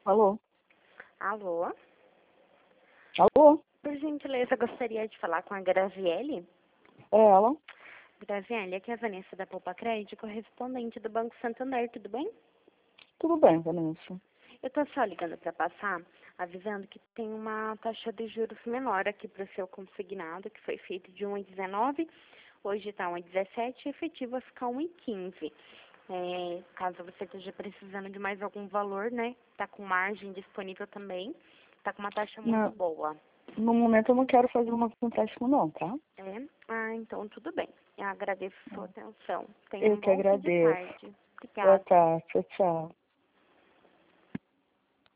Alô? Alô? Alô? Por gentileza, gostaria de falar com a Graziele. É ela? Graziele, aqui é a Vanessa da Poupa Crédito, correspondente do Banco Santander, tudo bem? Tudo bem, Vanessa. Eu tô só ligando para passar, avisando que tem uma taxa de juros menor aqui para o seu consignado, que foi feito de 1,19, hoje está 1,17 e efetivo vai ficar 1,15. Caso você esteja precisando de mais algum valor, né? Tá com margem disponível também, tá com uma taxa muito Não, boa. no momento eu não quero fazer um novo empréstimo não, tá? Então tudo bem. Eu agradeço a sua atenção. Tenha Eu um que bom fim de agradeço. tarde. Boa Obrigada. tarde, tchau, tchau.